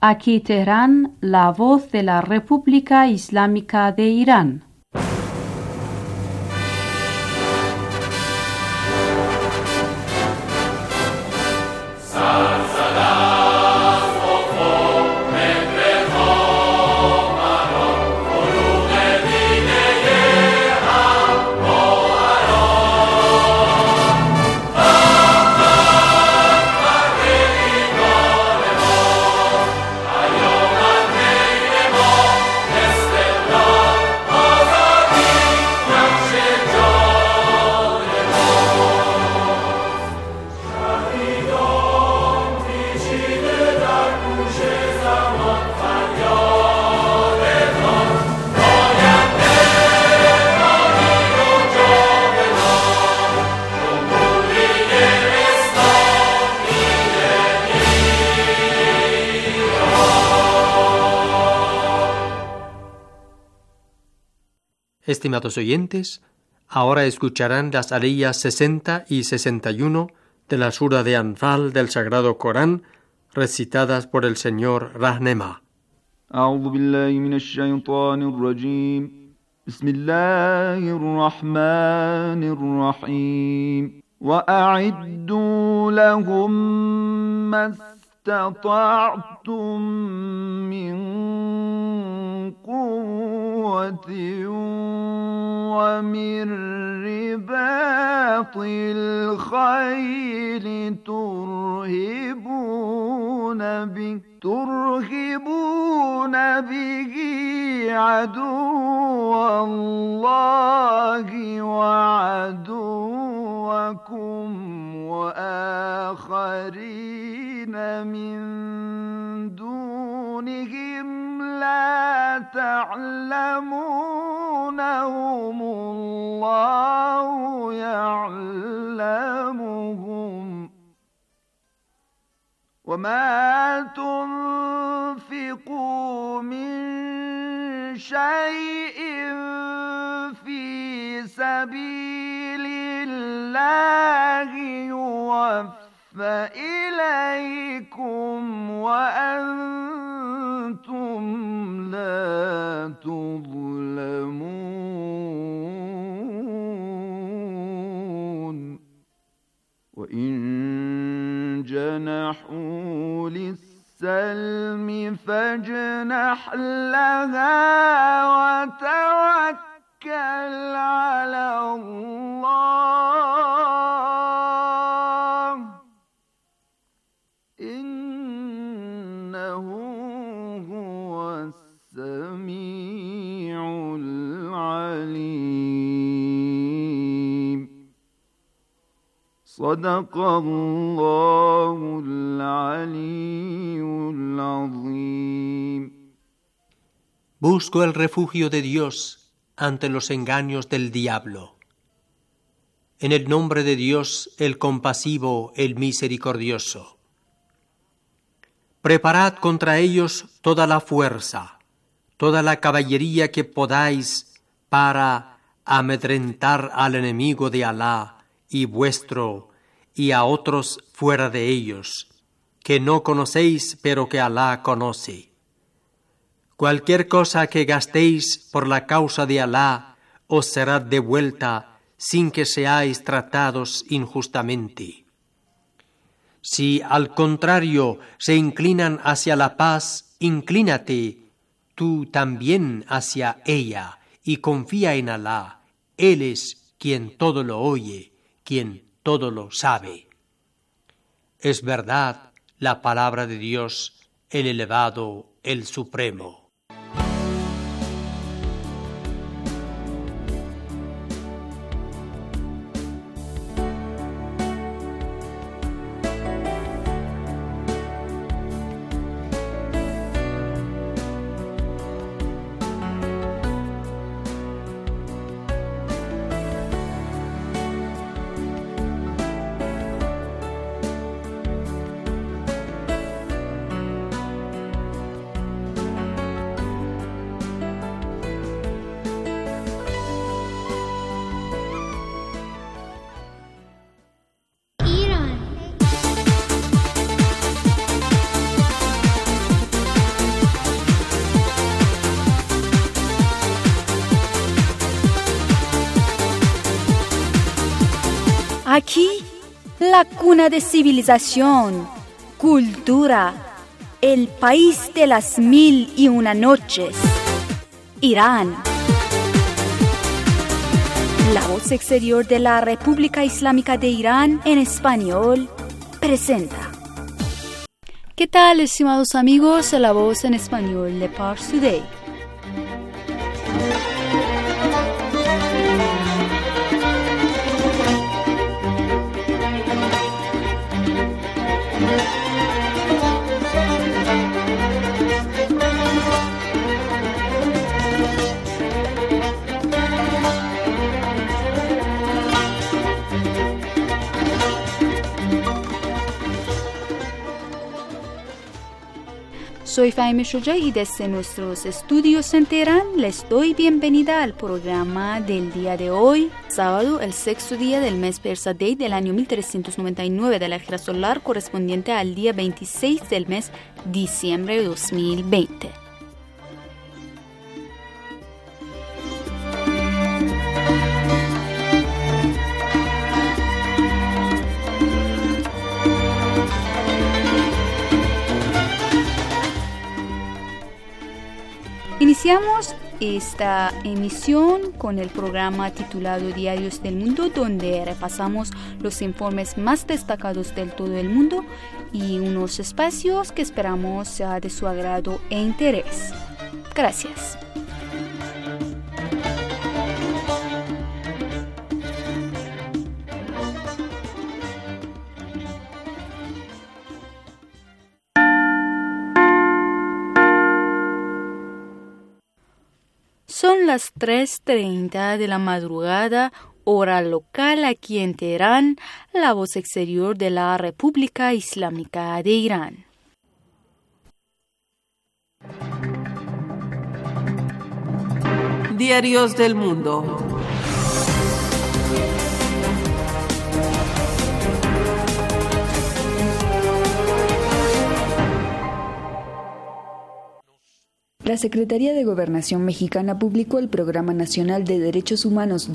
Aquí Teherán, la voz de la República Islámica de Irán. Estimados oyentes, ahora escucharán las aliyas 60 y 61 de la sura de Anfal del Sagrado Corán, recitadas por el señor Rahnema. أعوذ بالله من الشيطان الرجيم بسم الله الرحمن الرحيم وأعدوا لهم ما استطعتم من قوة ومن رباط الخيل ترهبون به عدو الله وعدوكم وآخرين من دونهم لا تعلمونهم الله يعلمهم وما تنفقوا من شيء في سبيل الله يوفى إليكم وأنتم لا تظلمون وإن جنحوا للسلم فاجنح لها وتوكل على الله إنه هو السميع العليم صدق الله العلي العظيم. Busco el refugio de Dios ante los engaños del diablo. En el nombre de Dios, el compasivo, el misericordioso. Preparad contra ellos toda la fuerza, toda la caballería que podáis para amedrentar al enemigo de Alá y vuestro, y a otros fuera de ellos, que no conocéis pero que Alá conoce. Cualquier cosa que gastéis por la causa de Alá os será devuelta sin que seáis tratados injustamente. Si al contrario se inclinan hacia la paz, inclínate tú también hacia ella y confía en Alá. Él es quien todo lo oye, quien todo lo sabe. Es verdad la palabra de Dios, el elevado, el supremo. Aquí, la cuna de civilización, cultura, el país de las 1001 noches, Irán. La voz exterior de la República Islámica de Irán en español presenta. ¿Qué tal, estimados amigos? La voz en español de Pars Today. Soy Fahime Shoja y desde nuestros estudios en Teherán les doy bienvenida al programa del día de hoy, sábado, el sexto día del mes Persa Day del año 1399 de la Hijra Solar, correspondiente al día 26 del mes diciembre de 2020. Iniciamos esta emisión con el programa titulado Diarios del Mundo, donde repasamos los informes más destacados del todo el mundo y unos espacios que esperamos sea de su agrado e interés. Gracias. Son las 3:30 de la madrugada, hora local aquí en Teherán, la voz exterior de la República Islámica de Irán. Diarios del Mundo. La Secretaría de Gobernación mexicana publicó el Programa Nacional de Derechos Humanos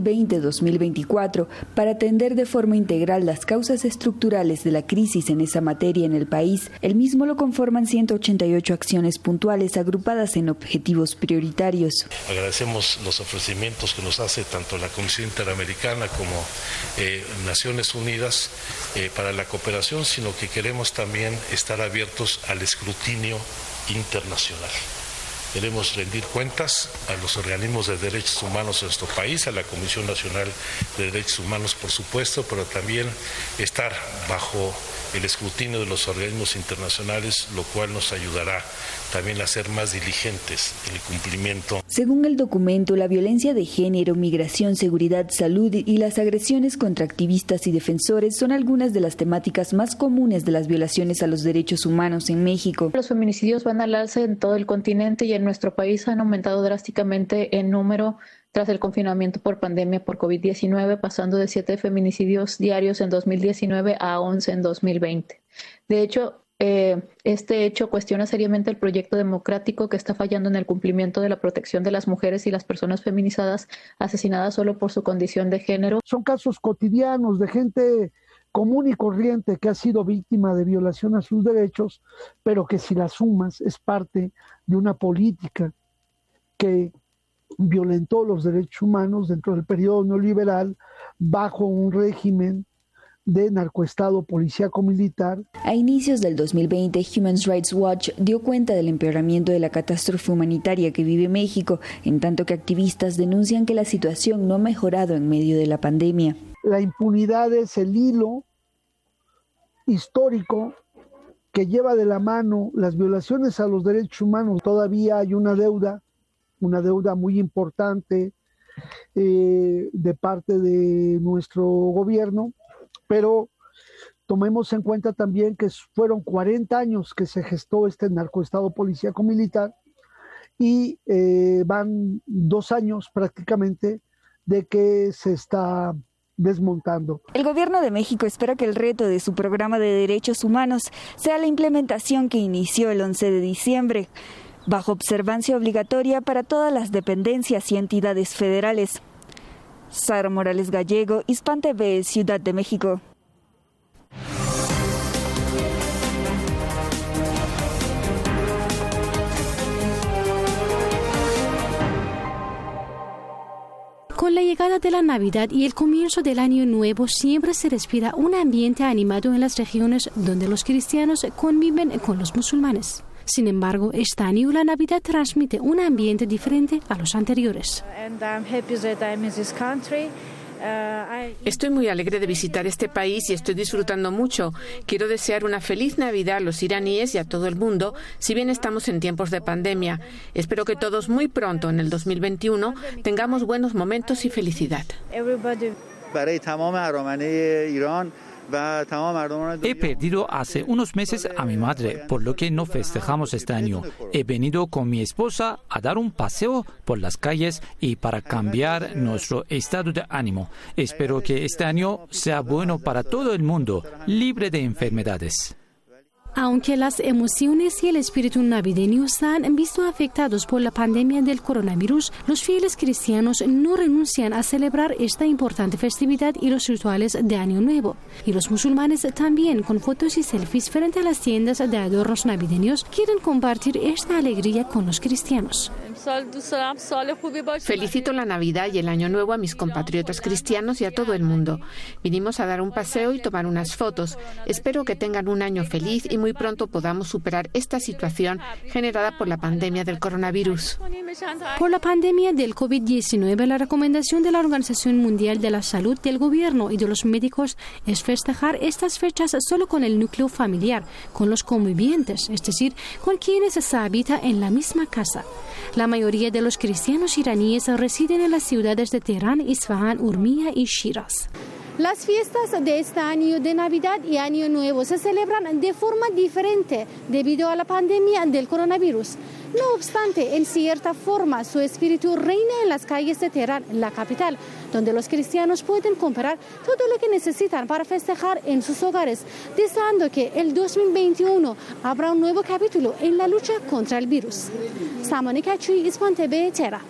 2020-2024 para atender de forma integral las causas estructurales de la crisis en esa materia en el país. El mismo lo conforman 188 acciones puntuales agrupadas en objetivos prioritarios. Agradecemos los ofrecimientos que nos hace tanto la Comisión Interamericana como Naciones Unidas para la cooperación, sino que queremos también estar abiertos al escrutinio internacional. Queremos rendir cuentas a los organismos de derechos humanos de nuestro país, a la Comisión Nacional de Derechos Humanos, por supuesto, pero también estar bajo el escrutinio de los organismos internacionales, lo cual nos ayudará también a ser más diligentes en el cumplimiento. Según el documento, la violencia de género, migración, seguridad, salud y las agresiones contra activistas y defensores son algunas de las temáticas más comunes de las violaciones a los derechos humanos en México. Los feminicidios van al alza en todo el continente y en nuestro país han aumentado drásticamente en número tras el confinamiento por pandemia por COVID-19, pasando de 7 feminicidios diarios en 2019 a 11 en 2020. De hecho, este hecho cuestiona seriamente el proyecto democrático que está fallando en el cumplimiento de la protección de las mujeres y las personas feminizadas asesinadas solo por su condición de género. Son casos cotidianos de gente común y corriente que ha sido víctima de violación a sus derechos, pero que si la sumas es parte de una política que violentó los derechos humanos dentro del periodo neoliberal bajo un régimen de narcoestado policíaco-militar. A inicios del 2020, Human Rights Watch dio cuenta del empeoramiento de la catástrofe humanitaria que vive México, en tanto que activistas denuncian que la situación no ha mejorado en medio de la pandemia. La impunidad es el hilo histórico que lleva de la mano las violaciones a los derechos humanos. Todavía hay una deuda muy importante de parte de nuestro gobierno, pero tomemos en cuenta también que fueron 40 años que se gestó este narcoestado policíaco militar y van 2 años prácticamente de que se está desmontando. El gobierno de México espera que el reto de su programa de derechos humanos sea la implementación que inició el 11 de diciembre, bajo observancia obligatoria para todas las dependencias y entidades federales. Sara Morales Gallego, Hispan TV, Ciudad de México. Con la llegada de la Navidad y el comienzo del Año Nuevo siempre se respira un ambiente animado en las regiones donde los cristianos conviven con los musulmanes. Sin embargo, este año la Navidad transmite un ambiente diferente a los anteriores. Estoy muy alegre de visitar este país y estoy disfrutando mucho. Quiero desear una feliz Navidad a los iraníes y a todo el mundo, si bien estamos en tiempos de pandemia. Espero que todos muy pronto, en el 2021, tengamos buenos momentos y felicidad. He perdido hace unos meses a mi madre, por lo que no festejamos este año. He venido con mi esposa a dar un paseo por las calles y para cambiar nuestro estado de ánimo. Espero que este año sea bueno para todo el mundo, libre de enfermedades. Aunque las emociones y el espíritu navideño se han visto afectados por la pandemia del coronavirus, los fieles cristianos no renuncian a celebrar esta importante festividad y los rituales de Año Nuevo. Y los musulmanes también, con fotos y selfies frente a las tiendas de adornos navideños, quieren compartir esta alegría con los cristianos. Felicito la Navidad y el Año Nuevo a mis compatriotas cristianos y a todo el mundo. Vinimos a dar un paseo y tomar unas fotos. Espero que tengan un año feliz y muy pronto podamos superar esta situación generada por la pandemia del coronavirus. Por la pandemia del COVID-19, la recomendación de la Organización Mundial de la Salud, del gobierno y de los médicos es festejar estas fechas solo con el núcleo familiar, con los convivientes, es decir, con quienes se habita en la misma casa. La mayoría de los cristianos iraníes residen en las ciudades de Teherán, Isfahán, Urmia y Shiraz. Las fiestas de este año de Navidad y Año Nuevo se celebran de forma diferente debido a la pandemia del coronavirus. No obstante, en cierta forma, su espíritu reina en las calles de Teherán, la capital, donde los cristianos pueden comprar todo lo que necesitan para festejar en sus hogares, deseando que el 2021 habrá un nuevo capítulo en la lucha contra el virus. Samonika Chui, Hispan TV, Teherán.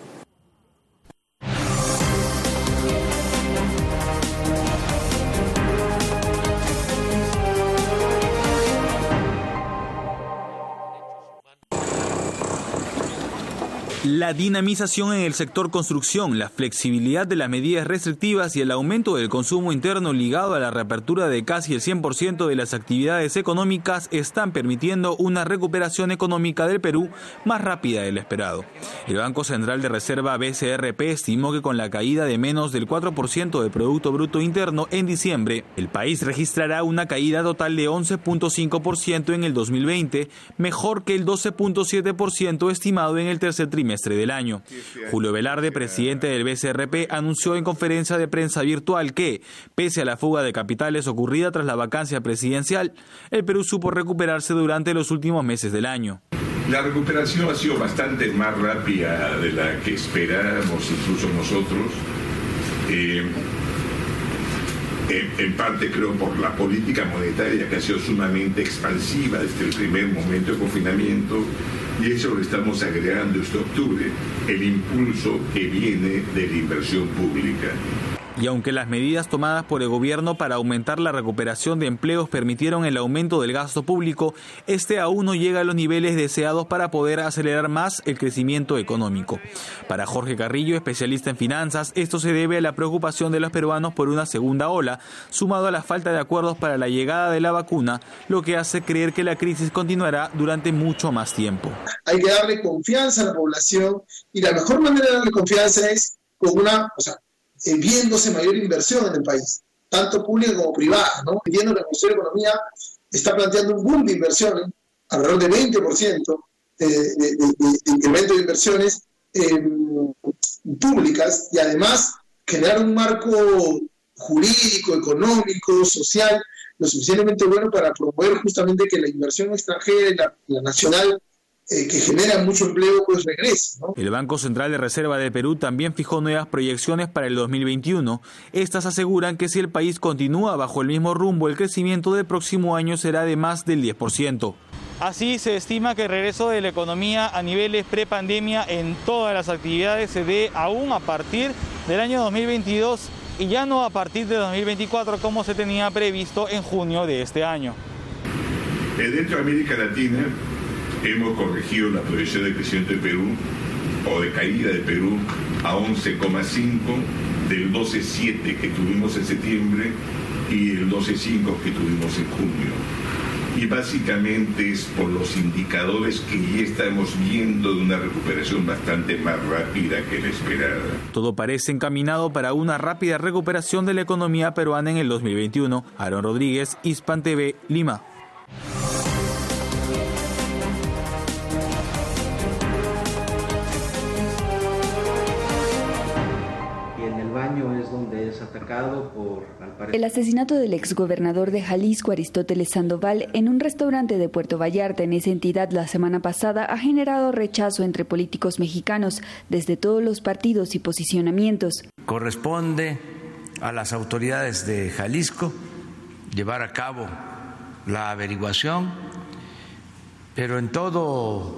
La dinamización en el sector construcción, la flexibilidad de las medidas restrictivas y el aumento del consumo interno ligado a la reapertura de casi el 100% de las actividades económicas están permitiendo una recuperación económica del Perú más rápida del esperado. El Banco Central de Reserva BCRP estimó que con la caída de menos del 4% del Producto Bruto Interno en diciembre, el país registrará una caída total de 11.5% en el 2020, mejor que el 12.7% estimado en el tercer trimestre del año. Julio Velarde, presidente del BCRP, anunció en conferencia de prensa virtual que, pese a la fuga de capitales ocurrida tras la vacancia presidencial, el Perú supo recuperarse durante los últimos meses del año. La recuperación ha sido bastante más rápida de la que esperábamos incluso nosotros. En parte creo por la política monetaria que ha sido sumamente expansiva desde el primer momento de confinamiento, y eso lo estamos agregando este octubre, el impulso que viene de la inversión pública. Y aunque las medidas tomadas por el gobierno para aumentar la recuperación de empleos permitieron el aumento del gasto público, este aún no llega a los niveles deseados para poder acelerar más el crecimiento económico. Para Jorge Carrillo, especialista en finanzas, esto se debe a la preocupación de los peruanos por una segunda ola, sumado a la falta de acuerdos para la llegada de la vacuna, lo que hace creer que la crisis continuará durante mucho más tiempo. Hay que darle confianza a la población, y la mejor manera de darle confianza es con viéndose mayor inversión en el país, tanto pública como privada, ¿no? Viendo que el Ministerio de Economía está planteando un boom de inversiones, alrededor de 20% de incremento de inversiones públicas, y además generar un marco jurídico, económico, social, lo suficientemente bueno para promover justamente que la inversión extranjera y la nacional que genera mucho empleo, pues regrese, ¿no? El Banco Central de Reserva de Perú también fijó nuevas proyecciones para el 2021. Estas aseguran que si el país continúa bajo el mismo rumbo, el crecimiento del próximo año será de más del 10%. Así, se estima que el regreso de la economía a niveles prepandemia en todas las actividades se dé aún a partir del año 2022 y ya no a partir de 2024 como se tenía previsto en junio de este año. Dentro de América Latina hemos corregido la proyección de crecimiento de Perú o de caída de Perú a 11,5 del 12,7 que tuvimos en septiembre y el 12,5 que tuvimos en junio. Y básicamente es por los indicadores que ya estamos viendo de una recuperación bastante más rápida que la esperada. Todo parece encaminado para una rápida recuperación de la economía peruana en el 2021. Aaron Rodríguez, Hispan TV, Lima. Es donde es atacado por, al parecer... El asesinato del exgobernador de Jalisco, Aristóteles Sandoval, en un restaurante de Puerto Vallarta en esa entidad la semana pasada ha generado rechazo entre políticos mexicanos desde todos los partidos y posicionamientos. Corresponde a las autoridades de Jalisco llevar a cabo la averiguación, pero en todo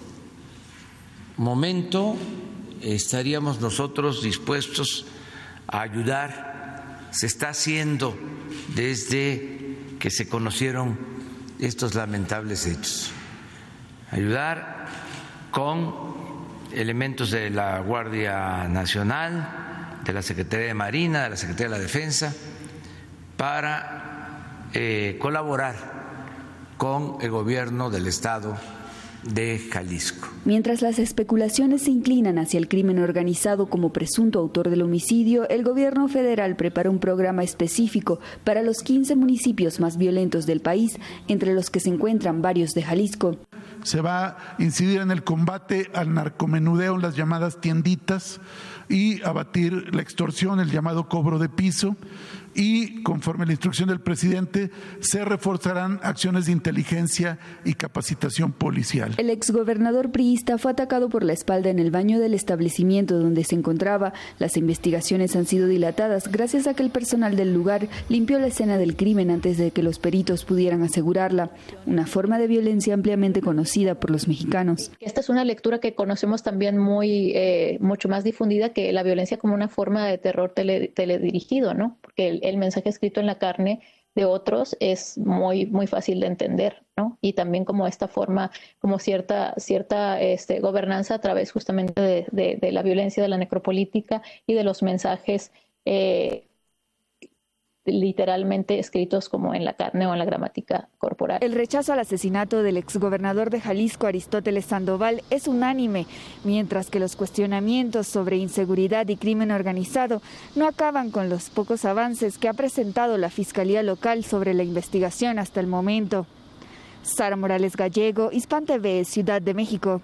momento estaríamos nosotros dispuestos a ayudar. Se está haciendo desde que se conocieron estos lamentables hechos. Ayudar con elementos de la Guardia Nacional, de la Secretaría de Marina, de la Secretaría de la Defensa, para colaborar con el gobierno del Estado de Jalisco. Mientras las especulaciones se inclinan hacia el crimen organizado como presunto autor del homicidio, el gobierno federal prepara un programa específico para los 15 municipios más violentos del país, entre los que se encuentran varios de Jalisco. Se va a incidir en el combate al narcomenudeo en las llamadas tienditas y abatir la extorsión, el llamado cobro de piso. Y conforme a la instrucción del presidente, se reforzarán acciones de inteligencia y capacitación policial. El exgobernador priista fue atacado por la espalda en el baño del establecimiento donde se encontraba. Las investigaciones han sido dilatadas gracias a que el personal del lugar limpió la escena del crimen antes de que los peritos pudieran asegurarla, una forma de violencia ampliamente conocida por los mexicanos. Esta es una lectura que conocemos también mucho más difundida, que la violencia como una forma de terror teledirigido, ¿no? Porque el mensaje escrito en la carne de otros es muy fácil de entender, ¿no? Y también como esta forma, como cierta gobernanza a través justamente de la violencia, de la necropolítica y de los mensajes literalmente escritos como en la carne o en la gramática corporal. El rechazo al asesinato del exgobernador de Jalisco, Aristóteles Sandoval, es unánime, mientras que los cuestionamientos sobre inseguridad y crimen organizado no acaban con los pocos avances que ha presentado la Fiscalía Local sobre la investigación hasta el momento. Sara Morales Gallego, Hispan TV, Ciudad de México.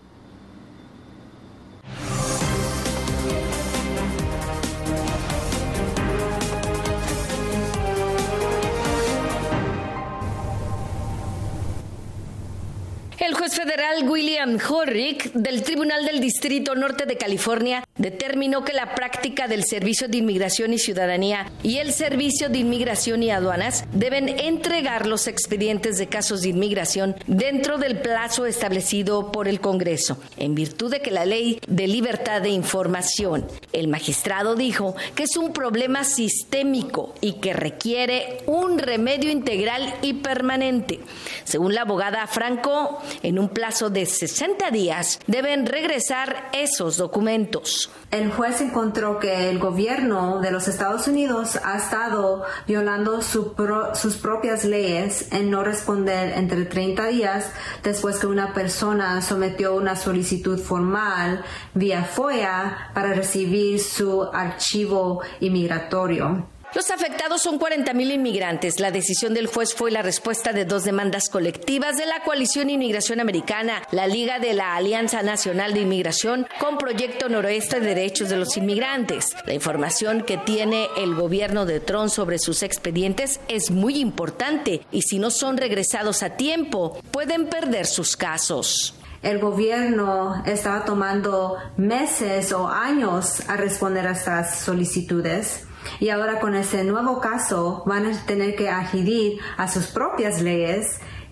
El juez federal William Horrick del Tribunal del Distrito Norte de California determinó que la práctica del Servicio de Inmigración y Ciudadanía y el Servicio de Inmigración y Aduanas deben entregar los expedientes de casos de inmigración dentro del plazo establecido por el Congreso, en virtud de que la Ley de Libertad de Información. El magistrado dijo que es un problema sistémico y que requiere un remedio integral y permanente. Según la abogada Franco, en un plazo de 60 días deben regresar esos documentos. El juez encontró que el gobierno de los Estados Unidos ha estado violando sus propias leyes en no responder entre 30 días después que una persona sometió una solicitud formal vía FOIA para recibir su archivo inmigratorio. Los afectados son 40,000 inmigrantes. La decisión del juez fue la respuesta de 2 demandas colectivas de la Coalición Inmigración Americana, la Liga de la Alianza Nacional de Inmigración, con Proyecto Noroeste de Derechos de los Inmigrantes. La información que tiene el gobierno de Trump sobre sus expedientes es muy importante y si no son regresados a tiempo, pueden perder sus casos. El gobierno estaba tomando meses o años a responder a estas solicitudes. Y ahora con este nuevo caso van a tener que adherir a sus propias leyes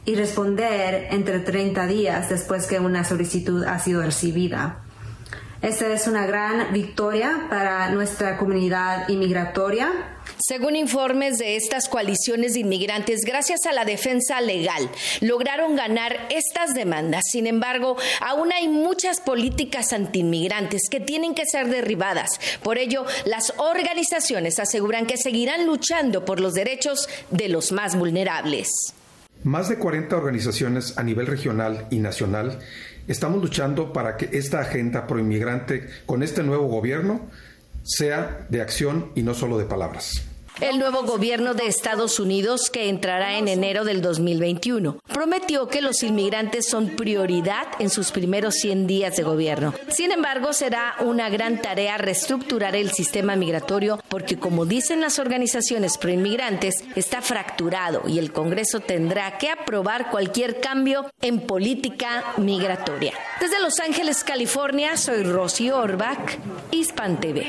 y responder entre 30 días después que una solicitud ha sido recibida. Esta es una gran victoria para nuestra comunidad inmigratoria. Según informes de estas coaliciones de inmigrantes, gracias a la defensa legal, lograron ganar estas demandas. Sin embargo, aún hay muchas políticas antiinmigrantes que tienen que ser derribadas. Por ello, las organizaciones aseguran que seguirán luchando por los derechos de los más vulnerables. Más de 40 organizaciones a nivel regional y nacional estamos luchando para que esta agenda proinmigrante con este nuevo gobierno sea de acción y no solo de palabras. El nuevo gobierno de Estados Unidos, que entrará en enero del 2021, prometió que los inmigrantes son prioridad en sus primeros 100 días de gobierno. Sin embargo, será una gran tarea reestructurar el sistema migratorio porque, como dicen las organizaciones proinmigrantes, está fracturado y el Congreso tendrá que aprobar cualquier cambio en política migratoria. Desde Los Ángeles, California, soy Rosy Orbach, Hispan TV.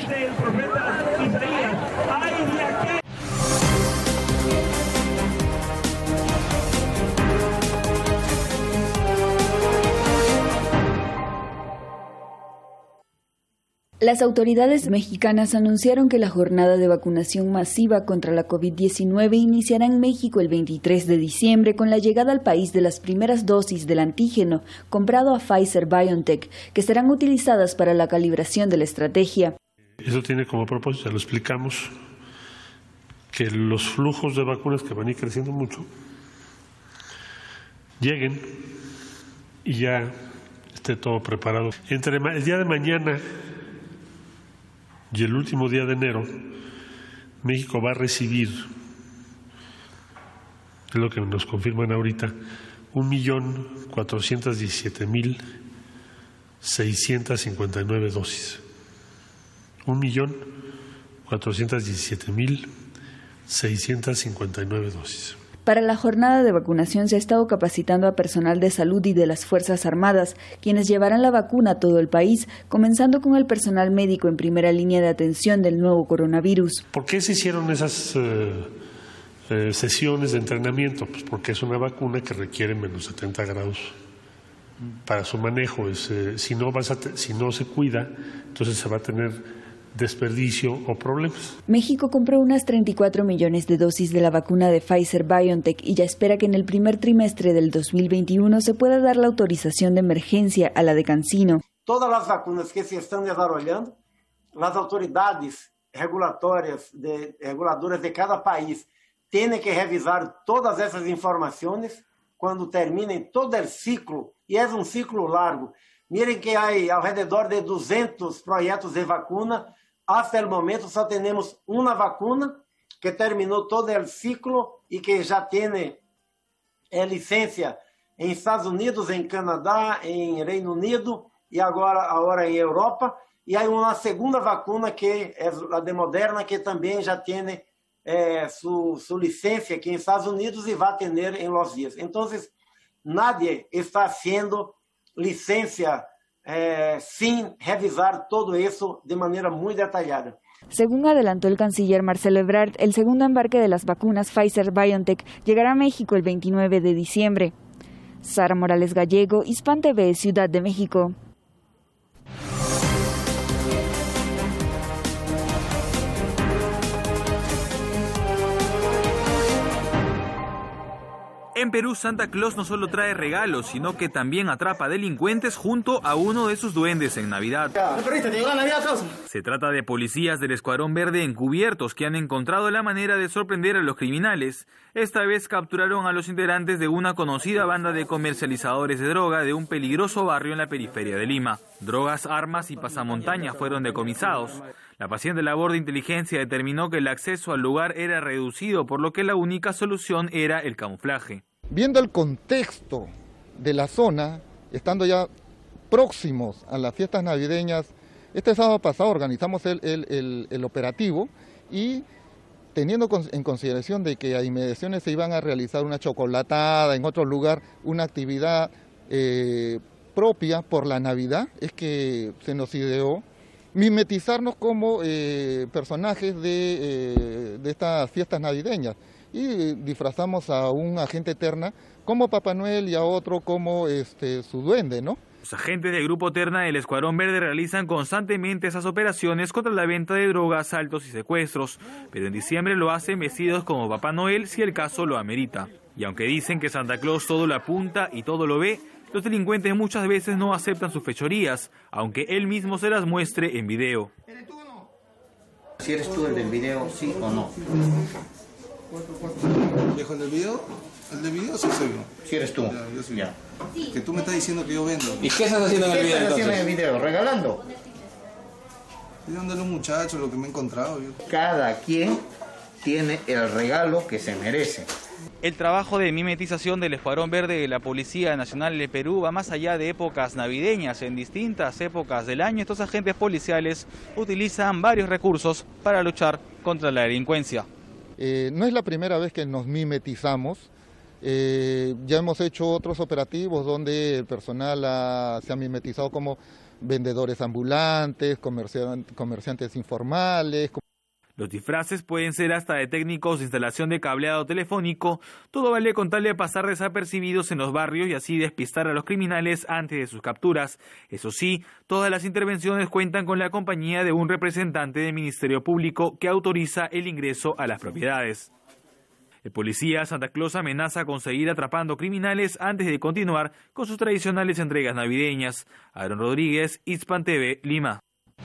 Las autoridades mexicanas anunciaron que la jornada de vacunación masiva contra la COVID-19 iniciará en México el 23 de diciembre con la llegada al país de las primeras dosis del antígeno comprado a Pfizer-BioNTech, que serán utilizadas para la calibración de la estrategia. Eso tiene como propósito, ya lo explicamos, que los flujos de vacunas que van a ir creciendo mucho lleguen y ya esté todo preparado. Entre el día de mañana y el último día de enero, México va a recibir, es lo que nos confirman ahorita, 1.417.659 dosis. 1.417.659 dosis. Para la jornada de vacunación se ha estado capacitando a personal de salud y de las Fuerzas Armadas, quienes llevarán la vacuna a todo el país, comenzando con el personal médico en primera línea de atención del nuevo coronavirus. ¿Por qué se hicieron esas sesiones de entrenamiento? Pues porque es una vacuna que requiere menos 70 grados para su manejo. Si no se cuida, entonces se va a tener desperdicio o problemas. México compró unas 34 millones de dosis de la vacuna de Pfizer-BioNTech y ya espera que en el primer trimestre del 2021 se pueda dar la autorización de emergencia a la de CanSino. Todas las vacunas que se están desarrollando, las autoridades reguladoras de cada país tienen que revisar todas esas informaciones cuando terminen todo el ciclo, y es un ciclo largo. Miren que hay alrededor de 200 proyectos de vacuna. Hasta el momento solo tenemos una vacuna que terminó todo el ciclo y que ya tiene licencia en Estados Unidos, en Canadá, en Reino Unido y ahora en Europa. Y hay una segunda vacuna que es la de Moderna, que también ya tiene su licencia aquí en Estados Unidos y va a tener en los días. Entonces, nadie está haciendo licencia sin revisar todo eso de manera muy detallada. Según adelantó el canciller Marcelo Ebrard, el segundo embarque de las vacunas Pfizer-BioNTech llegará a México el 29 de diciembre. Sara Morales Gallego, Hispan TV, Ciudad de México. En Perú, Santa Claus no solo trae regalos, sino que también atrapa delincuentes junto a uno de sus duendes en Navidad. Se trata de policías del Escuadrón Verde encubiertos que han encontrado la manera de sorprender a los criminales. Esta vez capturaron a los integrantes de una conocida banda de comercializadores de droga de un peligroso barrio en la periferia de Lima. Drogas, armas y pasamontañas fueron decomisados. La paciente labor de inteligencia determinó que el acceso al lugar era reducido, por lo que la única solución era el camuflaje. Viendo el contexto de la zona, estando ya próximos a las fiestas navideñas, este sábado pasado organizamos el operativo y teniendo en consideración de que a inmediaciones se iban a realizar una chocolatada, en otro lugar una actividad propia por la Navidad, es que se nos ideó mimetizarnos como personajes de estas fiestas navideñas y disfrazamos a un agente Terna como Papá Noel y a otro como su duende, ¿no? Los agentes del Grupo Terna del Escuadrón Verde realizan constantemente esas operaciones contra la venta de drogas, asaltos y secuestros, pero en diciembre lo hacen vestidos como Papá Noel si el caso lo amerita. Y aunque dicen que Santa Claus todo lo apunta y todo lo ve, los delincuentes muchas veces no aceptan sus fechorías, aunque él mismo se las muestre en video. Si eres tú el del video, ¿sí o no? ¿Viejo el del video? El del video sí soy yo. Si eres tú. Ya, yo soy yo. Que tú me estás diciendo que yo vendo. ¿Y qué estás haciendo en el video? ¿Qué estás haciendo en el video? ¿Regalando? Estoy dándole a un muchacho lo que me he encontrado. Cada quien tiene el regalo que se merece. El trabajo de mimetización del Escuadrón Verde de la Policía Nacional de Perú va más allá de épocas navideñas. En distintas épocas del año, estos agentes policiales utilizan varios recursos para luchar contra la delincuencia. No es la primera vez que nos mimetizamos. Ya hemos hecho otros operativos donde el personal se ha mimetizado como vendedores ambulantes, comerciantes informales. Los disfraces pueden ser hasta de técnicos de instalación de cableado telefónico. Todo vale con tal de pasar desapercibidos en los barrios y así despistar a los criminales antes de sus capturas. Eso sí, todas las intervenciones cuentan con la compañía de un representante del Ministerio Público que autoriza el ingreso a las propiedades. El policía Santa Claus amenaza con seguir atrapando criminales antes de continuar con sus tradicionales entregas navideñas. Aaron Rodríguez, Hispan TV, Lima.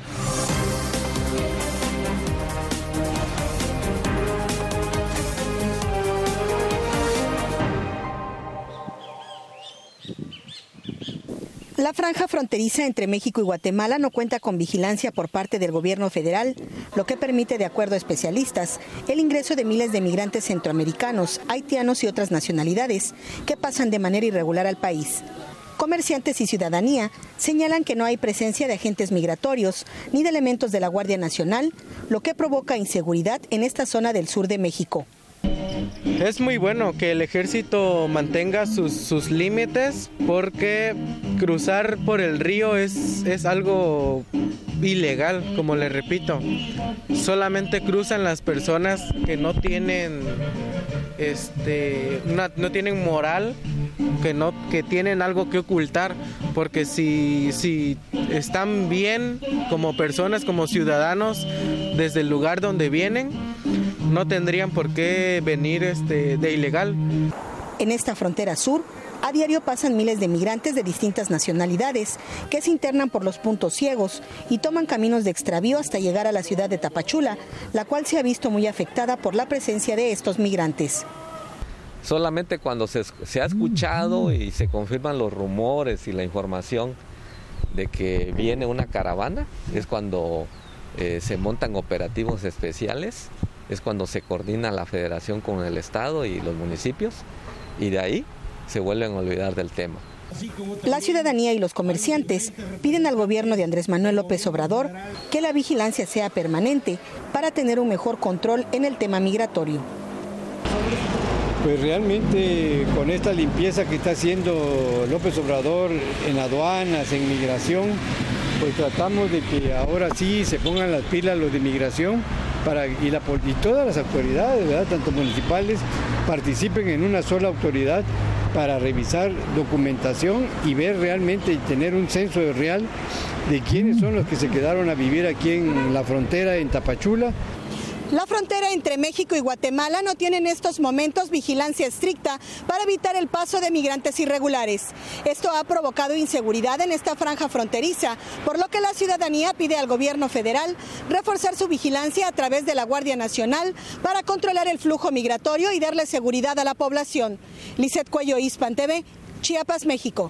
La franja fronteriza entre México y Guatemala no cuenta con vigilancia por parte del gobierno federal, lo que permite, de acuerdo a especialistas, el ingreso de miles de migrantes centroamericanos, haitianos y otras nacionalidades que pasan de manera irregular al país. Comerciantes y ciudadanía señalan que no hay presencia de agentes migratorios ni de elementos de la Guardia Nacional, lo que provoca inseguridad en esta zona del sur de México. Es muy bueno que el ejército mantenga sus límites porque cruzar por el río es algo ilegal, como les repito. Solamente cruzan las personas que no tienen no tienen moral, que tienen algo que ocultar, porque si están bien como personas, como ciudadanos desde el lugar donde vienen, no tendrían por qué venir de ilegal. En esta frontera sur, a diario pasan miles de migrantes de distintas nacionalidades que se internan por los puntos ciegos y toman caminos de extravío hasta llegar a la ciudad de Tapachula, la cual se ha visto muy afectada por la presencia de estos migrantes. Solamente cuando se ha escuchado y se confirman los rumores y la información de que viene una caravana, es cuando se montan operativos especiales, es cuando se coordina la federación con el estado y los municipios, y de ahí se vuelven a olvidar del tema. La ciudadanía y los comerciantes piden al gobierno de Andrés Manuel López Obrador que la vigilancia sea permanente para tener un mejor control en el tema migratorio. Pues realmente con esta limpieza que está haciendo López Obrador en aduanas, en migración, pues tratamos de que ahora sí se pongan las pilas los de migración y todas las autoridades, ¿verdad?, tanto municipales, participen en una sola autoridad para revisar documentación y ver realmente y tener un censo real de quiénes son los que se quedaron a vivir aquí en la frontera en Tapachula. La frontera entre México y Guatemala no tiene en estos momentos vigilancia estricta para evitar el paso de migrantes irregulares. Esto ha provocado inseguridad en esta franja fronteriza, por lo que la ciudadanía pide al gobierno federal reforzar su vigilancia a través de la Guardia Nacional para controlar el flujo migratorio y darle seguridad a la población. Lizeth Cuello, Hispan TV, Chiapas, México.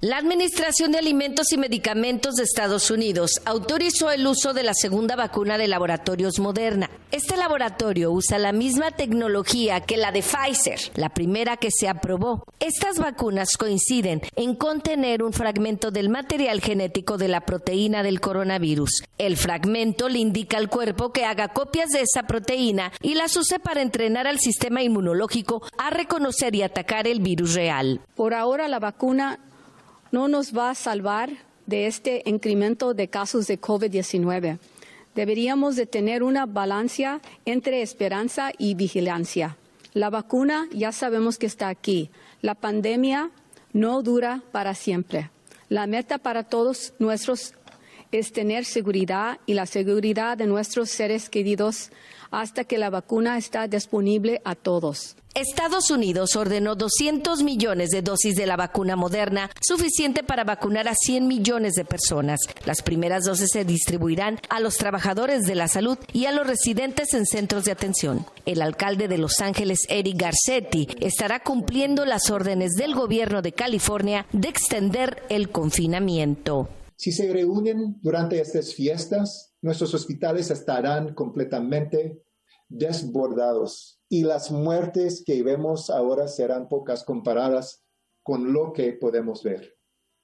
La Administración de Alimentos y Medicamentos de Estados Unidos autorizó el uso de la segunda vacuna de laboratorios Moderna. Este laboratorio usa la misma tecnología que la de Pfizer, la primera que se aprobó. Estas vacunas coinciden en contener un fragmento del material genético de la proteína del coronavirus. El fragmento le indica al cuerpo que haga copias de esa proteína y las use para entrenar al sistema inmunológico a reconocer y atacar el virus real. Por ahora la vacuna no nos va a salvar de este incremento de casos de COVID-19. Deberíamos de tener una balanza entre esperanza y vigilancia. La vacuna ya sabemos que está aquí. La pandemia no dura para siempre. La meta para todos nuestros es tener seguridad y la seguridad de nuestros seres queridos hasta que la vacuna está disponible a todos. Estados Unidos ordenó 200 millones de dosis de la vacuna Moderna, suficiente para vacunar a 100 millones de personas. Las primeras dosis se distribuirán a los trabajadores de la salud y a los residentes en centros de atención. El alcalde de Los Ángeles, Eric Garcetti, estará cumpliendo las órdenes del gobierno de California de extender el confinamiento. Si se reúnen durante estas fiestas, nuestros hospitales estarán completamente desbordados y las muertes que vemos ahora serán pocas comparadas con lo que podemos ver.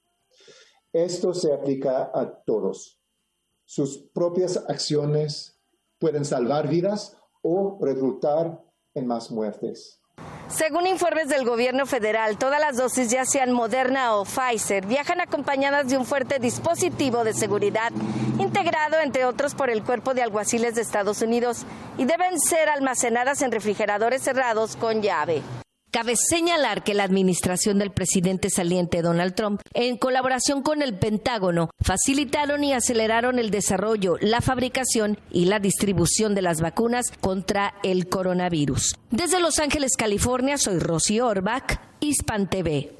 Esto se aplica a todos. Sus propias acciones pueden salvar vidas o resultar en más muertes. Según informes del gobierno federal, todas las dosis, ya sean Moderna o Pfizer, viajan acompañadas de un fuerte dispositivo de seguridad integrado, entre otros, por el Cuerpo de Alguaciles de Estados Unidos y deben ser almacenadas en refrigeradores cerrados con llave. Cabe señalar que la administración del presidente saliente Donald Trump, en colaboración con el Pentágono, facilitaron y aceleraron el desarrollo, la fabricación y la distribución de las vacunas contra el coronavirus. Desde Los Ángeles, California, soy Rosy Orbach, Hispan TV.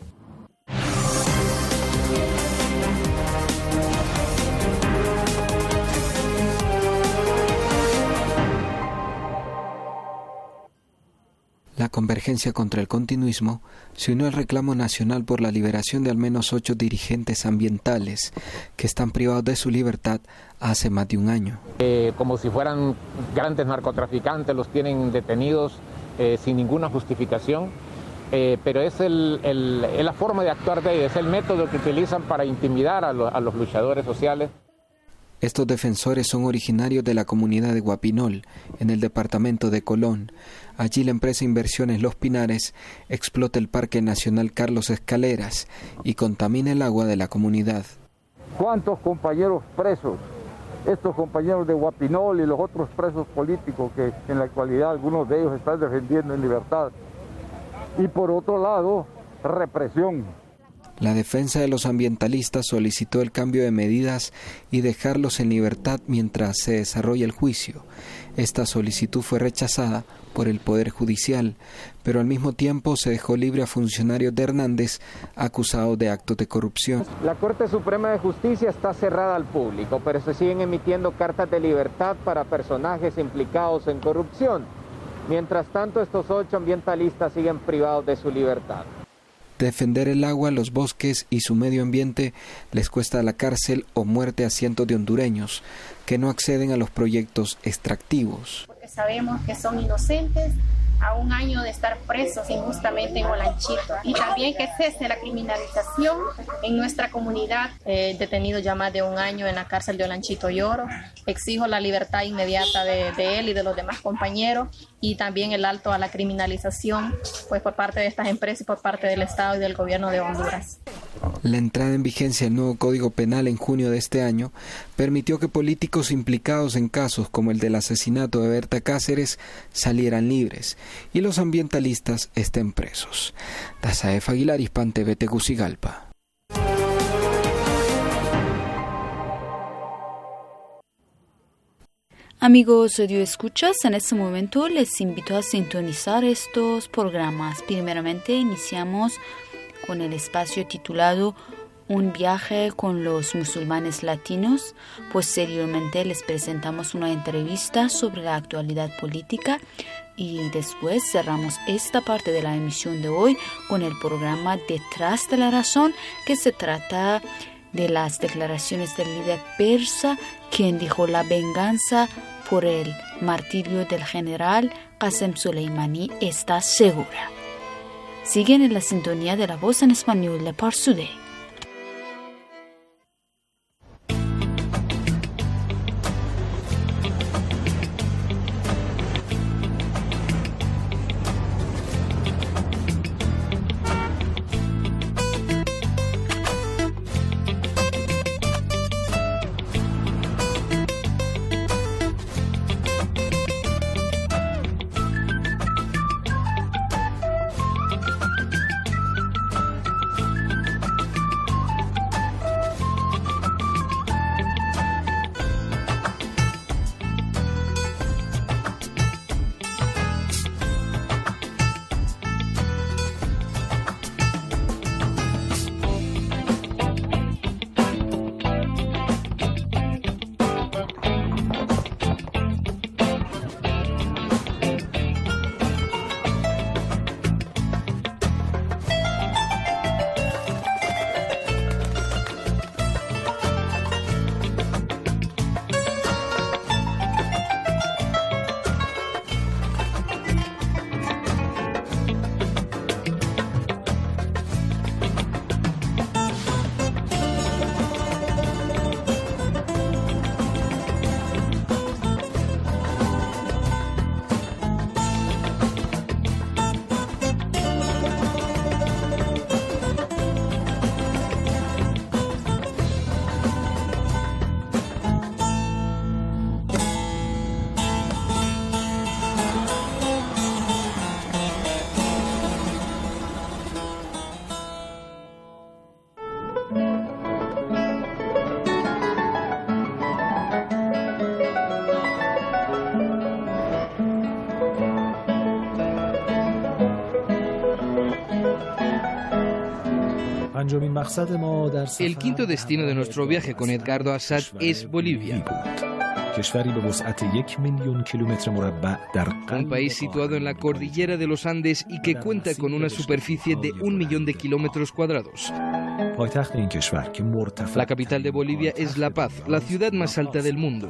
La Convergencia contra el Continuismo se unió al reclamo nacional por la liberación de al menos 8 dirigentes ambientales que están privados de su libertad hace más de un año. Como si fueran grandes narcotraficantes, los tienen detenidos sin ninguna justificación, pero es la forma de actuar de ellos, es el método que utilizan para intimidar a los luchadores sociales. Estos defensores son originarios de la comunidad de Guapinol, en el departamento de Colón. Allí la empresa Inversiones Los Pinares explota el Parque Nacional Carlos Escaleras y contamina el agua de la comunidad. ¿Cuántos compañeros presos? Estos compañeros de Guapinol y los otros presos políticos que en la actualidad algunos de ellos están defendiendo en libertad. Y por otro lado, represión. La defensa de los ambientalistas solicitó el cambio de medidas y dejarlos en libertad mientras se desarrolla el juicio. Esta solicitud fue rechazada por el Poder Judicial, pero al mismo tiempo se dejó libre a funcionarios de Hernández acusados de actos de corrupción. La Corte Suprema de Justicia está cerrada al público, pero se siguen emitiendo cartas de libertad para personajes implicados en corrupción. Mientras tanto, estos 8 ambientalistas siguen privados de su libertad. Defender el agua, los bosques y su medio ambiente les cuesta la cárcel o muerte a cientos de hondureños que no acceden a los proyectos extractivos. Porque sabemos que son inocentes a un año de estar presos injustamente en Olanchito. Y también que cese la criminalización en nuestra comunidad. Detenido ya más de un año en la cárcel de Olanchito y Oro. Exijo la libertad inmediata de él y de los demás compañeros y también el alto a la criminalización pues por parte de estas empresas y por parte del Estado y del gobierno de Honduras. La entrada en vigencia del nuevo Código Penal en junio de este año permitió que políticos implicados en casos como el del asesinato de Berta Cáceres salieran libres y los ambientalistas estén presos. Dazaef Aguilar, Hispan TV, Tegucigalpa. Amigos radioescuchas, en este momento les invito a sintonizar estos programas. Primeramente iniciamos con el espacio titulado Un viaje con los musulmanes latinos. Posteriormente les presentamos una entrevista sobre la actualidad política Y después cerramos esta parte de la emisión de hoy con el programa Detrás de la Razón, que se trata de las declaraciones del líder persa, quien dijo la venganza por el martirio del general Qasem Soleimani está segura. Siguen en la sintonía de La Voz en Español de Parsoudé. El quinto destino de nuestro viaje con Edgardo Assad es Bolivia. Un país situado en la cordillera de los Andes y que cuenta con una superficie de 1 millón de kilómetros cuadrados. La capital de Bolivia es La Paz, la ciudad más alta del mundo.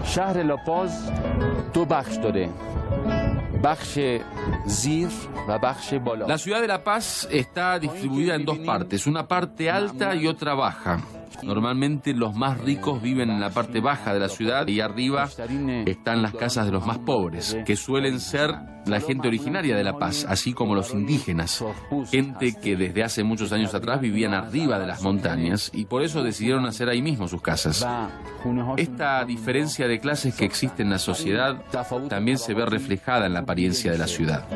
La ciudad de La Paz está distribuida en dos partes, una parte alta y otra baja. Normalmente los más ricos viven en la parte baja de la ciudad y arriba están las casas de los más pobres, que suelen ser la gente originaria de La Paz, así como los indígenas, gente que desde hace muchos años atrás vivían arriba de las montañas y por eso decidieron hacer ahí mismo sus casas. Esta diferencia de clases que existe en la sociedad también se ve reflejada en la apariencia de la ciudad.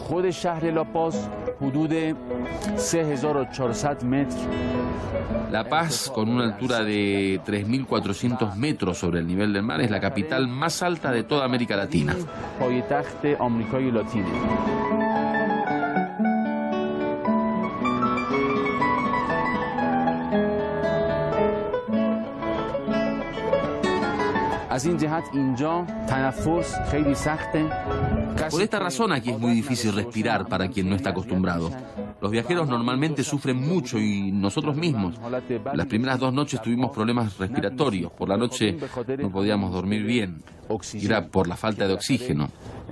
La Paz, con una altura de 3.400 metros sobre el nivel del mar, es la capital más alta de toda América Latina. Por esta razón aquí es muy difícil respirar para quien no está acostumbrado. Los viajeros normalmente sufren mucho y nosotros mismos. Las primeras 2 noches tuvimos problemas respiratorios. Por la noche no podíamos dormir bien. Era por la falta de oxígeno.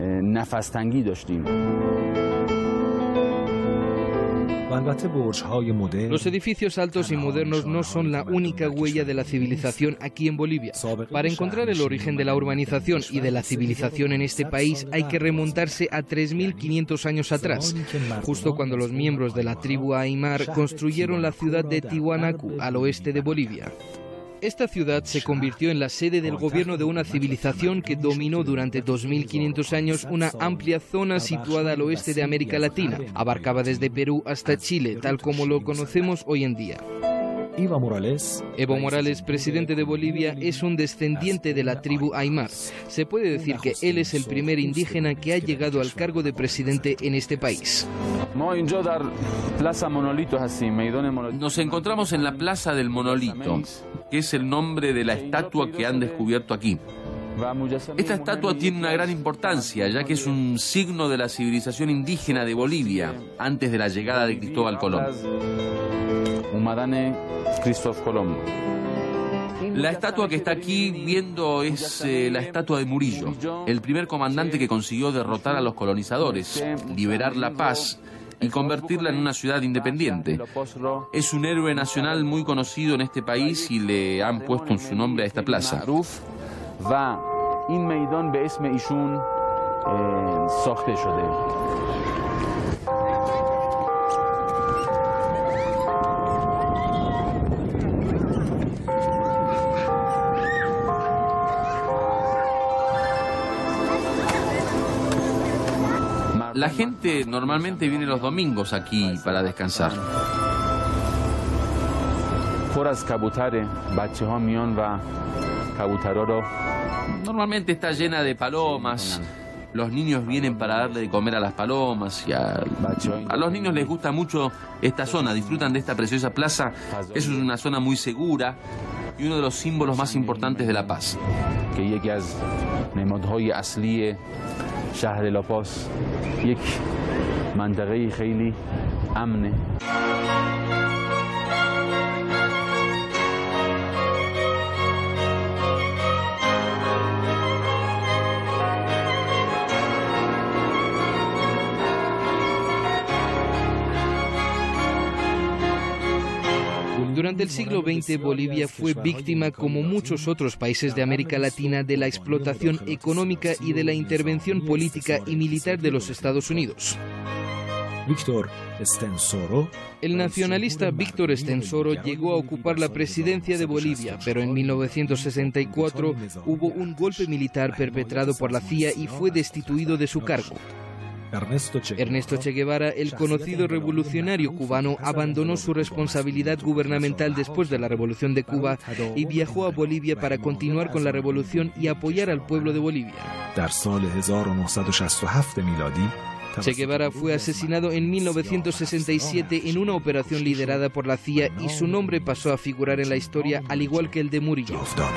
Los edificios altos y modernos no son la única huella de la civilización aquí en Bolivia. Para encontrar el origen de la urbanización y de la civilización en este país hay que remontarse a 3.500 años atrás, justo cuando los miembros de la tribu Aymar construyeron la ciudad de Tiwanaku, al oeste de Bolivia. Esta ciudad se convirtió en la sede del gobierno de una civilización que dominó durante 2.500 años una amplia zona situada al oeste de América Latina. Abarcaba desde Perú hasta Chile, tal como lo conocemos hoy en día. Evo Morales, presidente de Bolivia, es un descendiente de la tribu Aymar. Se puede decir que él es el primer indígena que ha llegado al cargo de presidente en este país. Nos encontramos en la Plaza del Monolito, que es el nombre de la estatua que han descubierto aquí. Esta estatua tiene una gran importancia, ya que es un signo de la civilización indígena de Bolivia, antes de la llegada de Cristóbal Colón. La estatua que está aquí viendo es la estatua de Murillo, el primer comandante que consiguió derrotar a los colonizadores, liberar La Paz y convertirla en una ciudad independiente. Es un héroe nacional muy conocido en este país y le han puesto su nombre a esta plaza. La gente normalmente viene los domingos aquí para descansar. Normalmente está llena de palomas. Los niños vienen para darle de comer a las palomas y a los niños les gusta mucho esta zona, disfrutan de esta preciosa plaza. Es una zona muy segura y uno de los símbolos más importantes de La Paz. شهر لاپاس یک منطقه خیلی امنه. Durante el siglo XX, Bolivia fue víctima, como muchos otros países de América Latina, de la explotación económica y de la intervención política y militar de los Estados Unidos. El nacionalista Víctor Estensoro llegó a ocupar la presidencia de Bolivia, pero en 1964 hubo un golpe militar perpetrado por la CIA y fue destituido de su cargo. Ernesto Che Guevara, el conocido revolucionario cubano, abandonó su responsabilidad gubernamental después de la Revolución de Cuba y viajó a Bolivia para continuar con la revolución y apoyar al pueblo de Bolivia. Che Guevara fue asesinado en 1967 en una operación liderada por la CIA y su nombre pasó a figurar en la historia al igual que el de Murillo.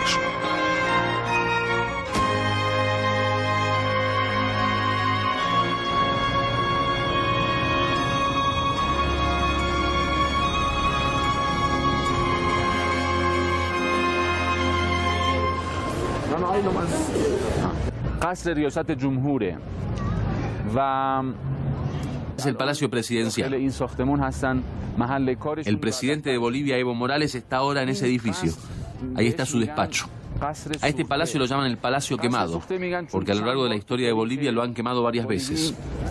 Es el Palacio Presidencial. El presidente de Bolivia, Evo Morales, está ahora en ese edificio. Ahí está su despacho. A este palacio lo llaman el Palacio Quemado, porque a lo largo de la historia de Bolivia lo han quemado varias veces.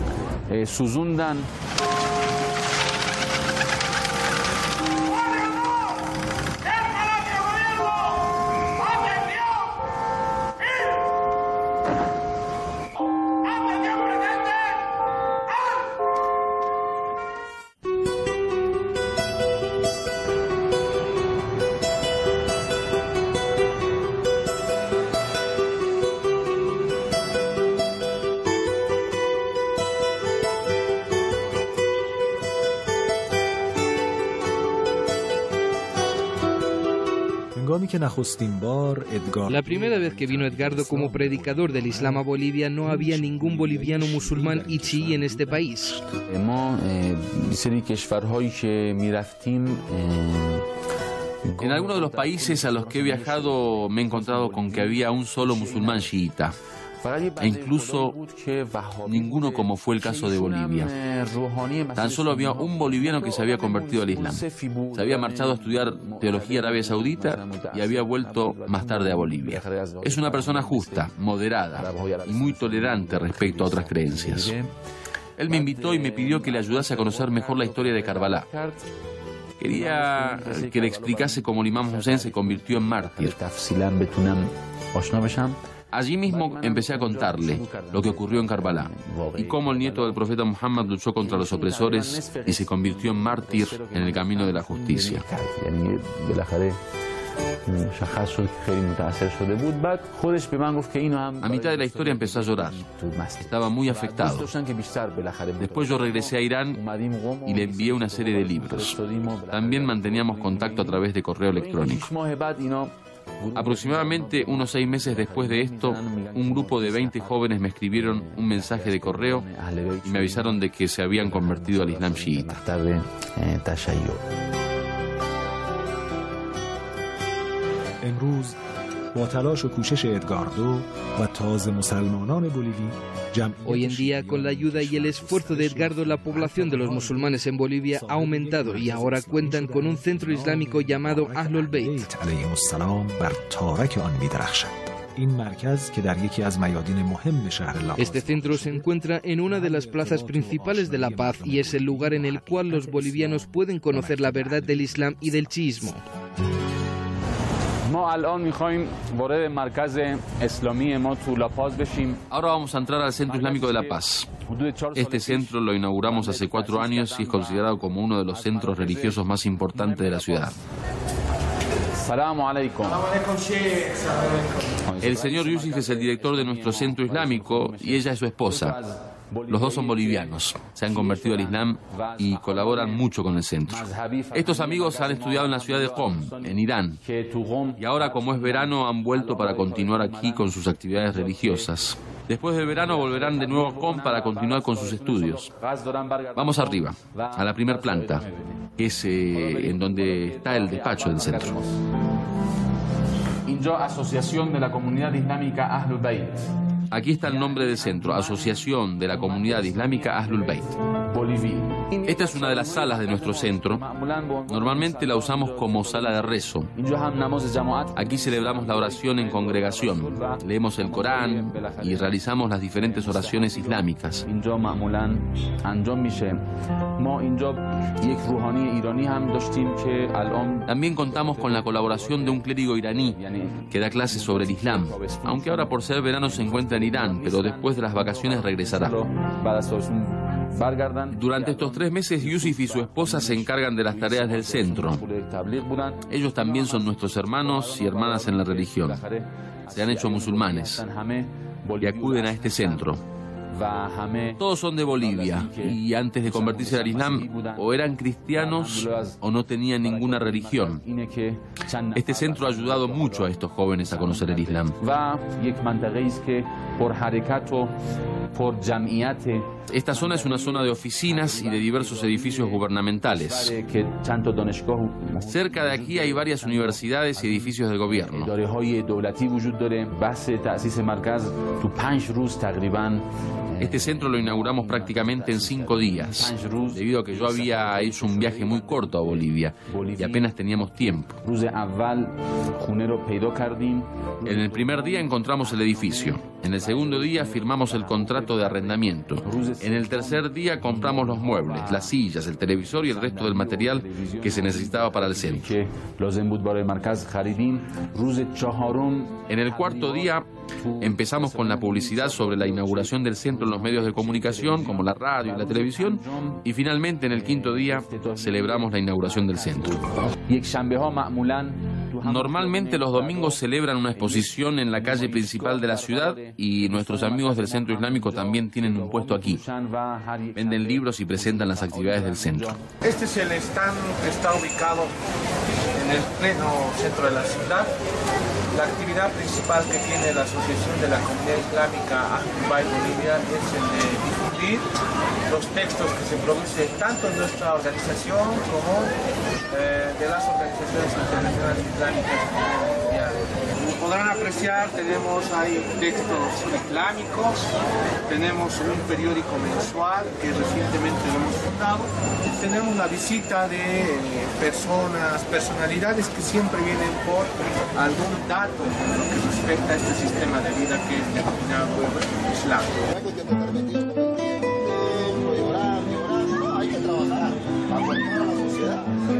La primera vez que vino Edgardo como predicador del Islam a Bolivia, no había ningún boliviano musulmán y chií en este país. En algunos de los países a los que he viajado me he encontrado con que había un solo musulmán chiita, e incluso ninguno, como fue el caso de Bolivia. Tan solo había un boliviano que se había convertido al Islam. Se había marchado a estudiar teología en Arabia Saudita y había vuelto más tarde a Bolivia. Es una persona justa, moderada y muy tolerante respecto a otras creencias. Él me invitó y me pidió que le ayudase a conocer mejor la historia de Karbala. Quería que le explicase cómo el Imam Hussein se convirtió en mártir. Allí mismo empecé a contarle lo que ocurrió en Karbala y cómo el nieto del profeta Muhammad luchó contra los opresores y se convirtió en mártir en el camino de la justicia. A mitad de la historia empezó a llorar. Estaba muy afectado. Después yo regresé a Irán y le envié una serie de libros. También manteníamos contacto a través de correo electrónico. Aproximadamente unos 6 meses después de esto, un grupo de 20 jóvenes me escribieron un mensaje de correo y me avisaron de que se habían convertido al Islam chiita. Hoy en día, con la ayuda y el esfuerzo de Edgardo, la población de los musulmanes en Bolivia ha aumentado y ahora cuentan con un centro islámico llamado Ahlul Bayt. Este centro se encuentra en una de las plazas principales de La Paz y es el lugar en el cual los bolivianos pueden conocer la verdad del Islam y del chiismo. Ahora vamos a entrar al Centro Islámico de La Paz. Este centro lo inauguramos hace 4 años y es considerado como uno de los centros religiosos más importantes de la ciudad. El señor Yusuf es el director de nuestro centro islámico y ella es su esposa. Los dos son bolivianos, se han convertido al Islam y colaboran mucho con el centro. Estos amigos han estudiado en la ciudad de Qom, en Irán, y ahora, como es verano, han vuelto para continuar aquí con sus actividades religiosas. Después del verano volverán de nuevo a Qom para continuar con sus estudios. Vamos arriba, a la primera planta, que es en donde está el despacho del centro. Asociación de la Comunidad Islámica Ahlul Bayt. Aquí está el nombre del centro, Asociación de la Comunidad Islámica Ahlul Bayt. Esta es una de las salas de nuestro centro. Normalmente la usamos como sala de rezo. Aquí celebramos la oración en congregación, leemos el Corán y realizamos las diferentes oraciones islámicas. También contamos con la colaboración de un clérigo iraní que da clases sobre el Islam, aunque ahora por ser verano se encuentra en Irán, pero después de las vacaciones regresará. Durante estos 3 meses, Yusuf y su esposa se encargan de las tareas del centro. Ellos también son nuestros hermanos y hermanas en la religión. Se han hecho musulmanes y acuden a este centro. Todos son de Bolivia y antes de convertirse al Islam o eran cristianos o no tenían ninguna religión. Este centro ha ayudado mucho a estos jóvenes a conocer el Islam. Esta zona es una zona de oficinas y de diversos edificios gubernamentales. Cerca de aquí hay varias universidades y edificios del gobierno. Este centro lo inauguramos prácticamente en 5 días, debido a que yo había hecho un viaje muy corto a Bolivia y apenas teníamos tiempo. En el primer día encontramos el edificio. En el segundo día firmamos el contrato de arrendamiento. En el tercer día compramos los muebles, las sillas, el televisor y el resto del material que se necesitaba para el centro. En el cuarto día empezamos con la publicidad sobre la inauguración del centro en los medios de comunicación, como la radio y la televisión, y finalmente en el quinto día celebramos la inauguración del centro. Normalmente los domingos celebran una exposición en la calle principal de la ciudad y nuestros amigos del Centro Islámico también tienen un puesto aquí. Venden libros y presentan las actividades del centro. Este es el stand que está ubicado en el pleno centro de la ciudad. La actividad principal que tiene la Asociación de la Comunidad Islámica Ahlul Bayt Bolivia es el de difundir los textos que se producen tanto en nuestra organización como de las organizaciones internacionales islámicas a nivel mundial. Como podrán apreciar, tenemos ahí textos islámicos, tenemos un periódico mensual que recientemente lo hemos fundado, tenemos la visita de personalidades que siempre vienen por algún dato en lo que respecta a este sistema de vida que es denominado Islam. Hay que trabajar, aportar a la sociedad.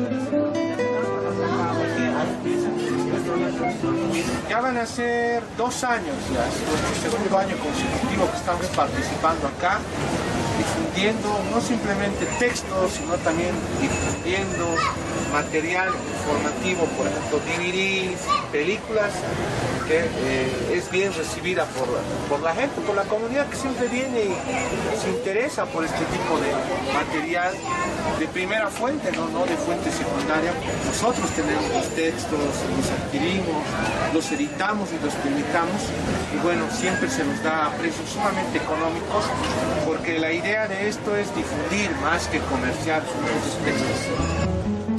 Ya van a ser 2 años ya, es nuestro segundo año consecutivo que estamos participando acá, difundiendo difundiendo no simplemente textos, sino también difundiendo material informativo, por ejemplo DVDs, películas, que es bien recibida por la gente, por la comunidad que siempre viene y se interesa por este tipo de material de primera fuente, no de fuente secundaria. Nosotros tenemos los textos, los adquirimos, los editamos y los publicamos, y bueno, siempre se nos da a precios sumamente económicos, porque la idea de esto es difundir más que comerciar sus textos.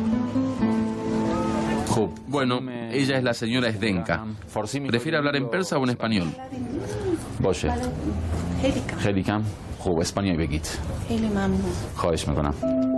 Bueno, ella es la señora Zdenka. ¿Prefiere hablar en persa o en español? باشه خیلی کم خوب اسپانیایی بگید خیلی ممنون خواهش میکنم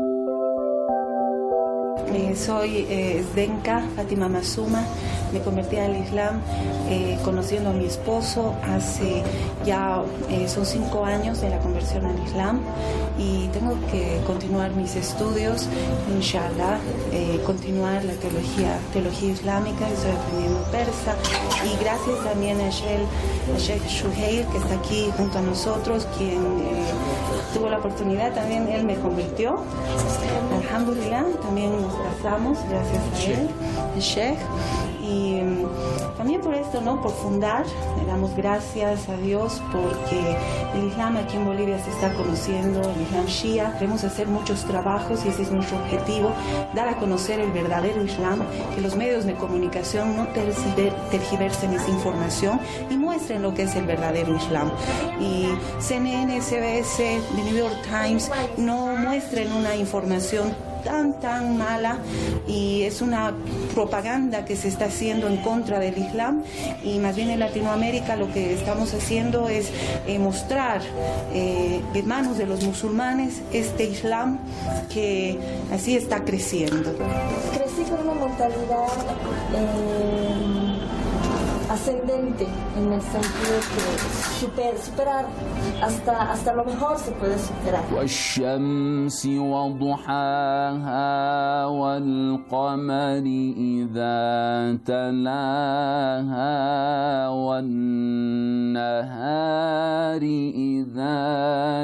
Soy Zdenka Fatima Masuma, me convertí al Islam conociendo a mi esposo hace ya son 5 años de la conversión al Islam y tengo que continuar mis estudios, inshallah, continuar la teología islámica, estoy aprendiendo persa y gracias también a Sheikh Shuhail que está aquí junto a nosotros, quien tuvo la oportunidad, también él me convirtió, alhamdulillah, también nos casamos gracias a él, el Sheikh, y también por esto, ¿no? Por fundar, le damos gracias a Dios porque el Islam aquí en Bolivia se está conociendo, el Islam Shia. Debemos hacer muchos trabajos y ese es nuestro objetivo, dar a conocer el verdadero Islam, que los medios de comunicación no tergiversen esa información y muestren lo que es el verdadero Islam. Y CNN, CBS, The New York Times no muestren una información tan mala y es una propaganda que se está haciendo en contra del Islam y más bien en Latinoamérica lo que estamos haciendo es mostrar en manos de los musulmanes este Islam que así está creciendo. Crecí con una mentalidad ascendente en el sentido que superar hasta lo mejor se puede superar. والشمس وضحاها والقمر إذا تلاها والنهار إذا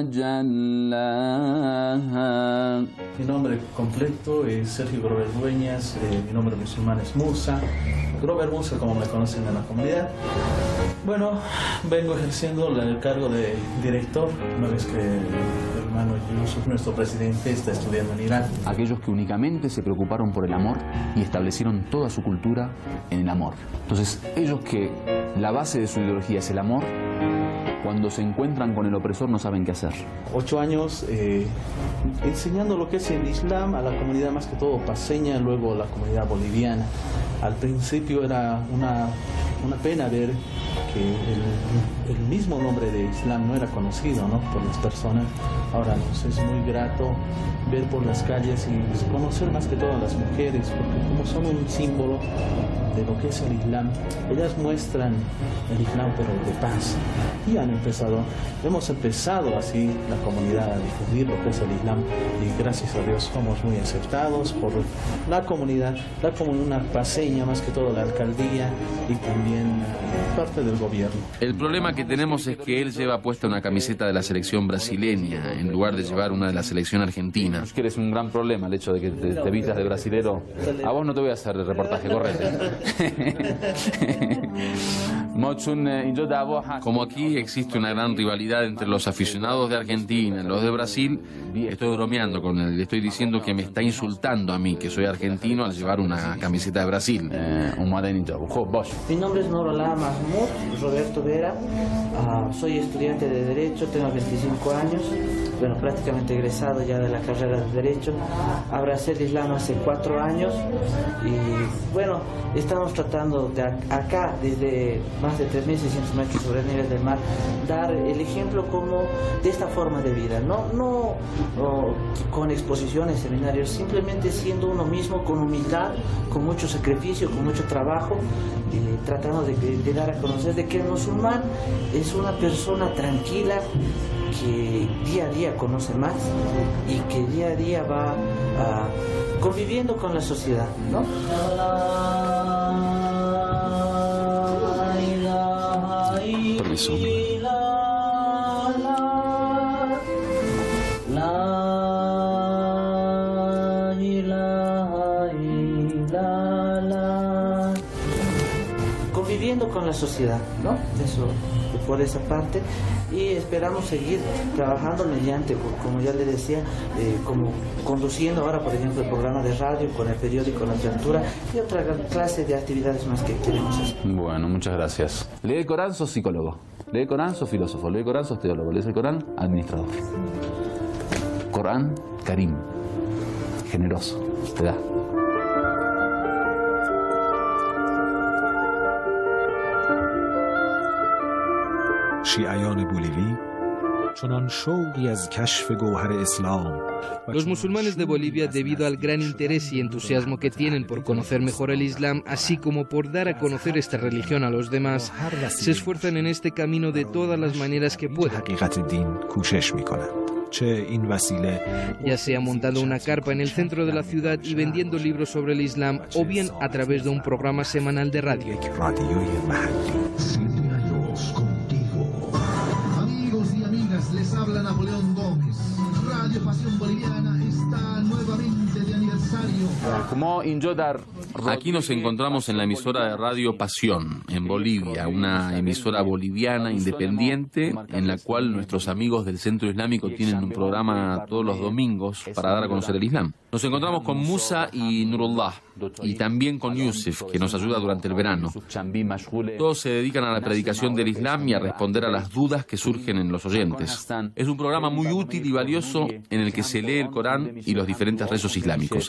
جلاها. Mi nombre completo es Sergio Grover Dueñas, mi nombre musulmán es Musa, Grover Musa como me conocen en la comunidad. Bueno, vengo ejerciendo el cargo de director, una vez que el hermano Yusuf, nuestro presidente, está estudiando en Irán. Aquellos que únicamente se preocuparon por el amor y establecieron toda su cultura en el amor. Entonces, ellos que la base de su ideología es el amor, cuando se encuentran con el opresor no saben qué hacer. 8 años enseñando lo que es el Islam a la comunidad más que todo paseña, luego a la comunidad boliviana. Al principio era una pena ver que el mismo nombre de Islam no era conocido, ¿no?, por las personas. Ahora nos es muy grato ver por las calles y conocer más que todo a las mujeres, porque como son un símbolo de lo que es el Islam, ellas muestran el Islam pero de paz. Y hemos empezado así la comunidad a difundir lo que es el Islam y gracias a Dios somos muy aceptados por la comunidad paseña, más que todo la alcaldía y también parte del gobierno. El problema que tenemos es que él lleva puesta una camiseta de la selección brasileña en lugar de llevar una de la selección argentina. Es que eres un gran problema el hecho de que te vistas de brasilero. A vos no te voy a hacer el reportaje, correcto. Como aquí existe una gran rivalidad entre los aficionados de Argentina y los de Brasil, estoy bromeando con él, le estoy diciendo que me está insultando a mí, que soy argentino, al llevar una camiseta de Brasil. Mi nombre es Norolá Mahmoud Roberto Vera, soy estudiante de Derecho, tengo 25 años, bueno, prácticamente egresado ya de la carrera de Derecho. Abracé el Islam hace 4 años y bueno, estamos tratando de acá, desde más de 3.600 metros sobre el nivel del mar, dar el ejemplo como de esta forma de vida, no con exposiciones, seminarios, simplemente siendo uno mismo, con humildad, con mucho sacrificio, con mucho trabajo, tratando de dar a conocer de que el musulmán es una persona tranquila, que día a día conoce más y que día a día va conviviendo con la sociedad, ¿no? Permiso. conviviendo con la sociedad, ¿no? Eso por esa parte, y esperamos seguir trabajando mediante, como ya le decía, como conduciendo ahora, por ejemplo, el programa de radio con el periódico La Criatura y otra clase de actividades más que queremos hacer. Bueno, muchas gracias. Lee el Corán, sos psicólogo. Lee el Corán, sos filósofo. Lee el Corán, sos teólogo. Lees el Corán, administrador. Corán, Karim. Generoso. Te da. Los musulmanes de Bolivia, debido al gran interés y entusiasmo que tienen por conocer mejor el Islam, así como por dar a conocer esta religión a los demás, se esfuerzan en este camino de todas las maneras que pueden, ya sea montando una carpa en el centro de la ciudad y vendiendo libros sobre el Islam, o bien a través de un programa semanal de radio. Les habla Napoleón Gómez. Radio Pasión Boliviana está nuevamente de aniversario. Aquí nos encontramos en la emisora de Radio Pasión, en Bolivia, una emisora boliviana independiente en la cual nuestros amigos del Centro Islámico tienen un programa todos los domingos para dar a conocer el Islam. Nos encontramos con Musa y Nurullah, y también con Yusuf, que nos ayuda durante el verano. Todos se dedican a la predicación del Islam y a responder a las dudas que surgen en los oyentes. Es un programa muy útil y valioso en el que se lee el Corán y los diferentes rezos islámicos.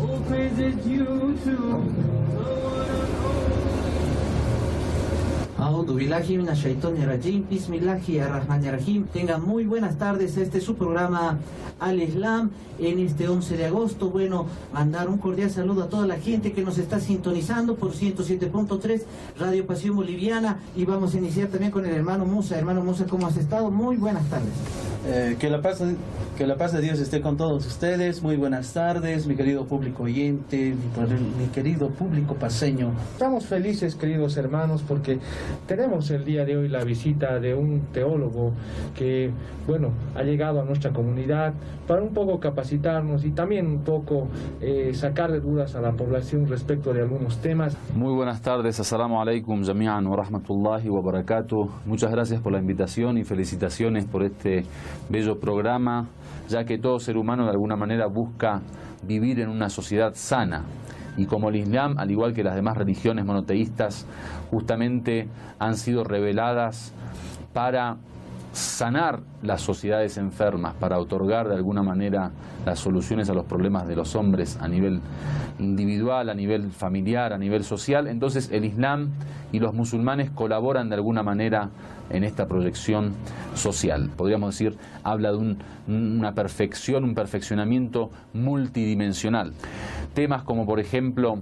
Tengan muy buenas tardes. Este es su programa Al Islam en este 11 de agosto. Bueno, mandar un cordial saludo a toda la gente que nos está sintonizando por 107.3 Radio Pasión Boliviana, y vamos a iniciar también con el hermano Musa. Hermano Musa, ¿cómo has estado? Muy buenas tardes. Que la paz de Dios esté con todos ustedes. Muy buenas tardes, mi querido público oyente, mi querido público paseño. Estamos felices, queridos hermanos, porque tenemos el día de hoy la visita de un teólogo que, bueno, ha llegado a nuestra comunidad para un poco capacitarnos y también un poco sacar de dudas a la población respecto de algunos temas. Muy buenas tardes, assalamu alaikum jami'an wa rahmatullahi wa barakatuh. Muchas gracias por la invitación y felicitaciones por este bello programa, ya que todo ser humano de alguna manera busca vivir en una sociedad sana. Y como el Islam, al igual que las demás religiones monoteístas, justamente han sido reveladas para sanar las sociedades enfermas, para otorgar de alguna manera las soluciones a los problemas de los hombres a nivel individual, a nivel familiar, a nivel social. Entonces el Islam y los musulmanes colaboran de alguna manera en esta proyección social. Podríamos decir, habla de una perfección, un perfeccionamiento multidimensional. Temas como, por ejemplo,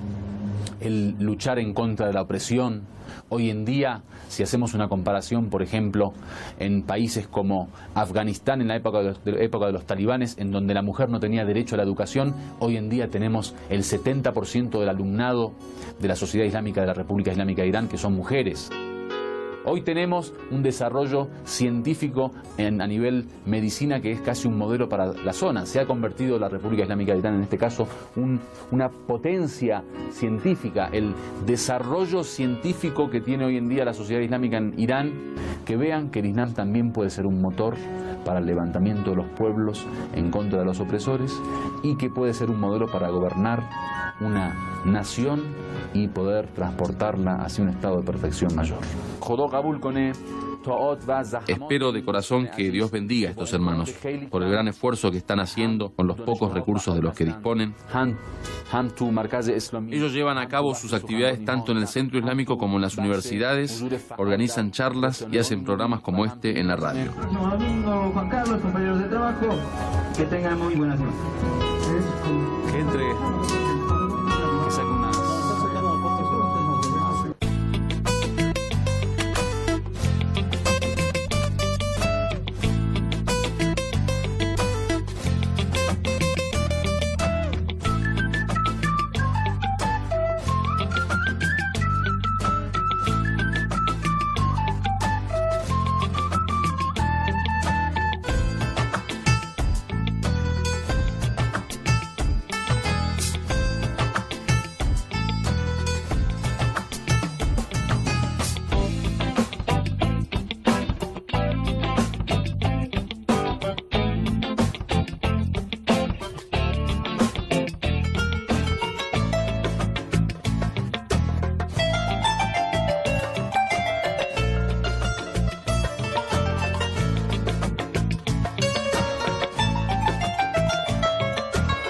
el luchar en contra de la opresión. Hoy en día, si hacemos una comparación, por ejemplo, en países como Afganistán, en la época de los talibanes, en donde la mujer no tenía derecho a la educación, hoy en día tenemos el 70% del alumnado de la sociedad islámica de la República Islámica de Irán, que son mujeres. Hoy tenemos un desarrollo científico a nivel medicina que es casi un modelo para la zona. Se ha convertido la República Islámica de Irán, en este caso, una potencia científica. El desarrollo científico que tiene hoy en día la sociedad islámica en Irán, que vean que el Islam también puede ser un motor para el levantamiento de los pueblos en contra de los opresores, y que puede ser un modelo para gobernar una nación y poder transportarla hacia un estado de perfección mayor. Espero de corazón que Dios bendiga a estos hermanos por el gran esfuerzo que están haciendo con los pocos recursos de los que disponen. Ellos llevan a cabo sus actividades tanto en el Centro Islámico como en las universidades, organizan charlas y hacen programas como este en la radio. Juan Carlos, compañeros de trabajo, que tengan muy buenas noches.